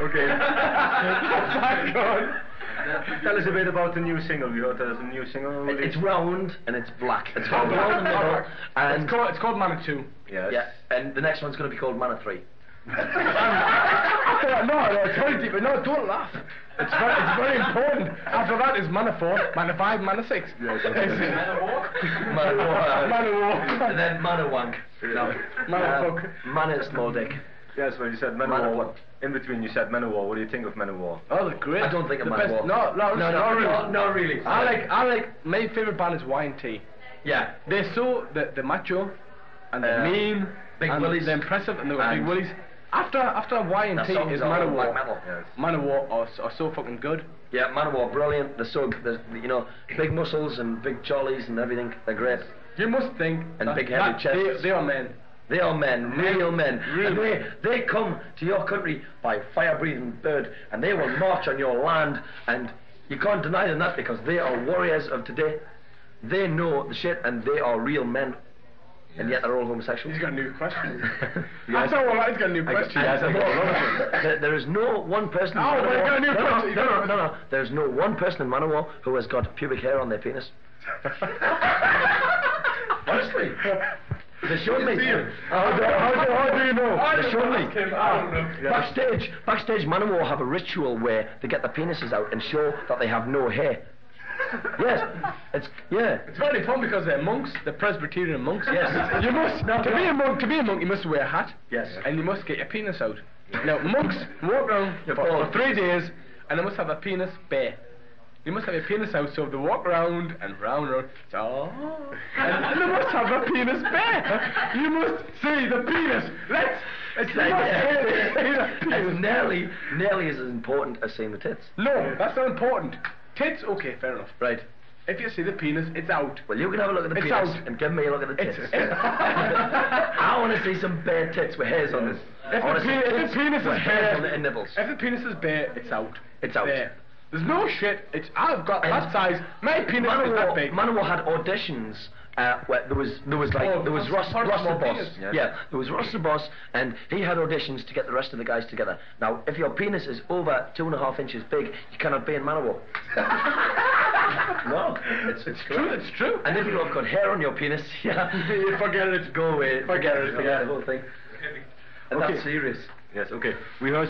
Okay. That's good. Tell us a bit about the new single. We heard there's a new single. It's round and it's black. It's got round in the middle. And it's called Mana 2. Yes. Yeah, and the next one's going to be called Mana 3. No, it's very deep. No, don't laugh. It's very important. After that is Mana 4, Mana 5, Mana 6. Yes. Mana War. Mana War. And then Mana Wank. No. Mana Fuck. Mana Small Dick. Yes, well, you said Manowar. In between, you said Manowar. What do you think of Manowar? Oh, they're great. I don't think of the Manowar. Best. Not really. I like. My favorite band is Y&T. Yeah. They're macho, and they're mean, big and willies. they're impressive, and they've got big willies. After Y&T is Manowar. Yes. Manowar are so fucking good. Yeah, Manowar, brilliant. They're so, you know, big muscles and big jollies and everything. They're great. You must think. And big heavy chests. They are men. They are men, real men. Really? And they come to your country by fire-breathing bird, and they will march on your land, and you can't deny them that because they are warriors of today. They know the shit, and they are real men. And yet they're all homosexuals. He's got a new question. That's all right, he's got a new question. There is no one person in Manowar. Manowar. Got a new question. No. There's no one person in Manowar who has got pubic hair on their penis. Honestly. They showed me. How do you know? They showed me. Backstage, Manowar have a ritual where they get their penises out and show that they have no hair. Yes, it's very fun because they're monks, they're Presbyterian monks. Yes, you must to be a monk. You must wear a hat. Yes, and you must get your penis out. Now monks walk around for 3 days, and they must have their penis bare. You must have your penis out, so they walk around and round, and they must have their penis bare. You must see the penis. It's nearly as important as seeing the tits. No, that's not important. Tits, okay, fair enough. Right. If you see the penis, it's out. Well, you can have a look at the penis out. and give me a look at the tits. I want to see some bare tits with hairs on this. If the penis is bare, and nipples. If the penis is bare, it's out. It's out. There. There's no shit. I've got that size. My penis is that big. Manowar had auditions. Where there was Ross the Boss. Yes. Yeah, there was Ross the Boss, and he had auditions to get the rest of the guys together. Now, if your penis is over 2.5 inches big, you cannot be in Manowar. No, it's true. It's true. And if you have got hair on your penis, yeah, forget it. Go away. Forget it. Forget the whole thing. And that's serious. Yes. Okay. We heard.